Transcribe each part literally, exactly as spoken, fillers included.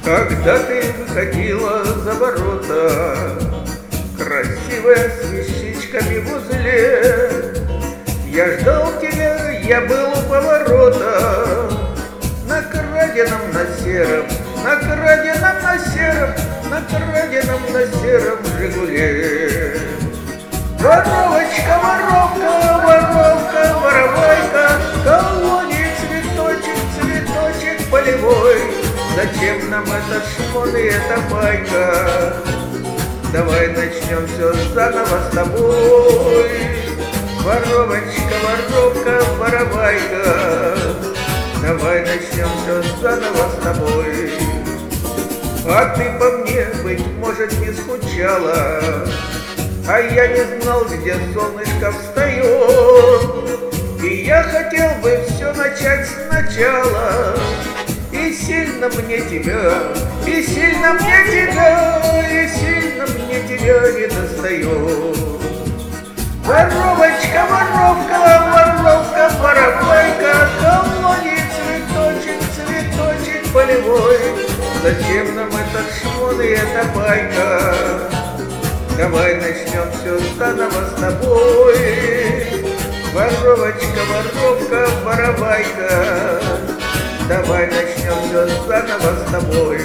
Когда ты выходила за ворота, красивая с вещичками в узле, я ждал тебя, я был у поворота, на краденом, на сером, на краденом, на сером, на краденом, на сером Жигуле. Воровочка, воровка, воровка, воровайка, колоний цветочек, цветочек полевой. Зачем нам этот шмон и эта байка? Давай начнем все заново с тобой. Воровочка, воровка, воровайка, давай начнем все заново с тобой. А ты по мне, быть может, не скучала, а я не знал, где солнышко встает. И я хотел бы все начать сначала. И сильно мне тебя, и сильно мне тебя, и сильно мне тебя не достает. Воровочка, воровка, воровка, воровайка, колоний цветочек, цветочек полевой. Зачем нам этот шмон и эта байка? Давай начнем все заново с тобой. Воровочка, воровка, воровайка, давай начнем все заново с тобой.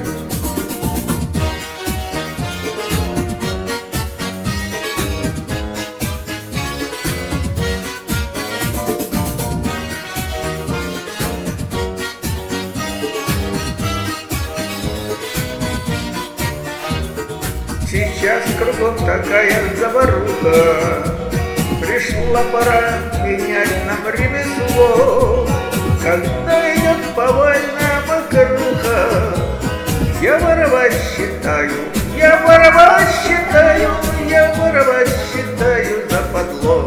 Сейчас кругом такая заваруха, пришла пора менять нам ремесло. Когда идет повальная покруха, я воровать считаю, я воровать считаю, я воровать считаю западло.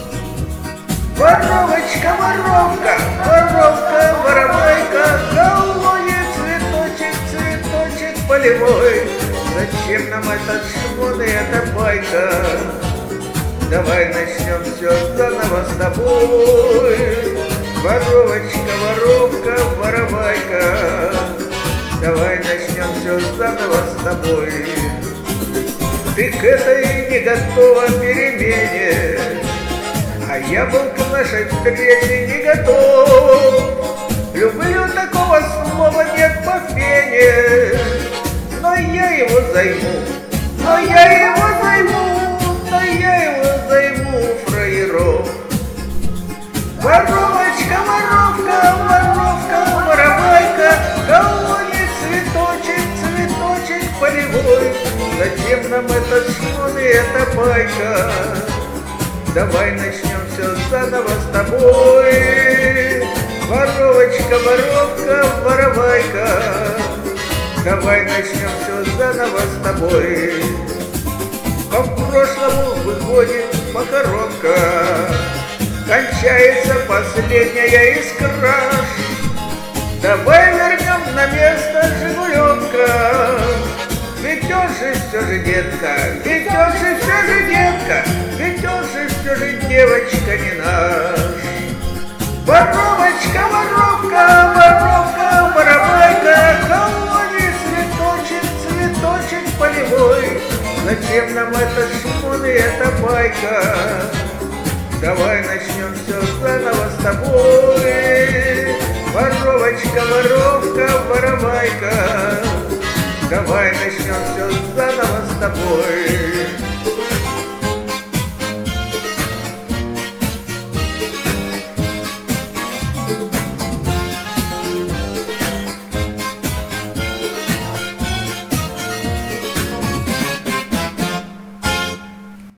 Воровочка, воровка, воровка, воровайка, колоний цветочек, цветочек полевой. Зачем нам этот шмон и эта байка? Давай начнем все заново с тобой. Воровочка, воровка, воровайка, давай начнем все заново с тобой. Ты к этой не готова перемене, а я был к нашей встрече не готов. Люблю, такого слова нет по пене, но я его займу, но я его займу, но я его займу, фраеров. Воровочка, воровка, воровка, воровайка, колоний цветочек, цветочек полевой. Зачем нам этот шмон и эта байка? Давай начнем все заново с тобой. Воровочка, воровка, воровайка, давай начнем все заново с тобой. По прошлому выходит макаронка, кончается последняя искра. Давай вернем на место Жигуленка. Ведь он же все же детка, ведь он же все же детка, ведь он же все же девочка не наш. Воровочка, воровка, воровка, воровайка, колоний цветочек, цветочек полевой. Зачем нам этот шмон и эта байка? Давай начнем все заново с тобой. Воровочка, воровка, воровайка, давай начнем все заново с тобой.